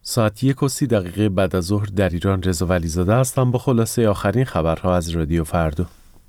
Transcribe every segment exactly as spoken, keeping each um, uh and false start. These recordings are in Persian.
ساعت یک و سی دقیقه بعد از ظهر در ایران. رضا ولیزاده هستم با خلاصه آخرین خبرها از رادیو فردا.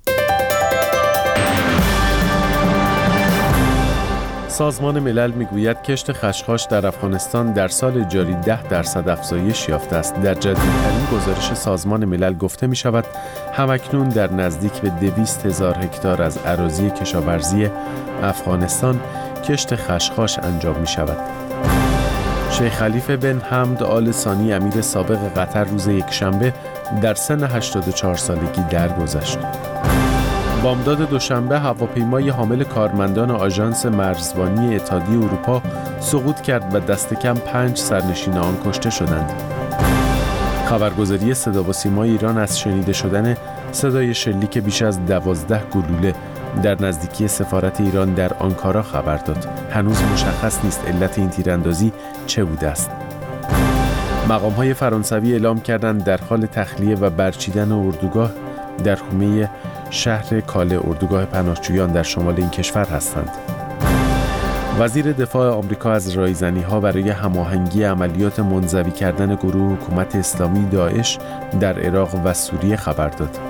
سازمان ملل میگوید کشت خشخاش در افغانستان در سال جاری ده درصد افزایش یافته است. در جدیدترین گزارش سازمان ملل گفته می شود همکنون در نزدیک به دویست هزار هکتار از اراضی کشاورزی افغانستان کشت خشخاش انجام می شود. شیخ خلیفه بن حمد آل ثانی امیر سابق قطر روز یکشنبه در سن هشتاد و چهار سالگی درگذشت. بامداد دوشنبه هواپیمای حامل کارمندان آژانس مرزبانی اتحادیه اروپا سقوط کرد و دست کم پنج سرنشین آن کشته شدند. خبرگزاری صدا و سیمای ایران از شنیده شدن صدای شلیک بیش از دوازده گلوله در نزدیکی سفارت ایران در آنکارا خبر داد. هنوز مشخص نیست علت این تیراندازی چه بوده است. مقام‌های فرانسوی اعلام کردند در حال تخلیه و برچیدن اردوگاه در حومه شهر کاله، اردوگاه پناهجویان در شمال این کشور هستند. وزیر دفاع آمریکا از رایزنی‌ها برای هماهنگی عملیات منزوی کردن گروه حکومت اسلامی داعش در عراق و سوریه خبر داد.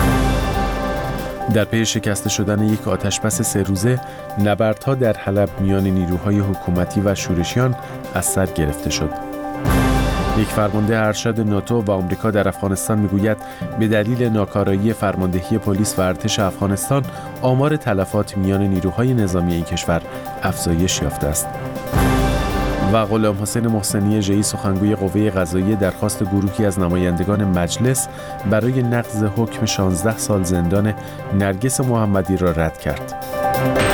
در پی شکسته شدن یک آتشبس سه روزه، نبردها در حلب میان نیروهای حکومتی و شورشیان از سر گرفته شد. یک فرمانده ارشد ناتو و آمریکا در افغانستان میگوید به دلیل ناکارایی فرماندهی پلیس و ارتش افغانستان آمار تلفات میان نیروهای نظامی این کشور افزایش یافته است. و غلام حسین محسنی ژئی سخنگوی قوه قضاییه درخواست گروهی از نمایندگان مجلس برای نقض حکم شانزده سال زندان نرگس محمدی را رد کرد.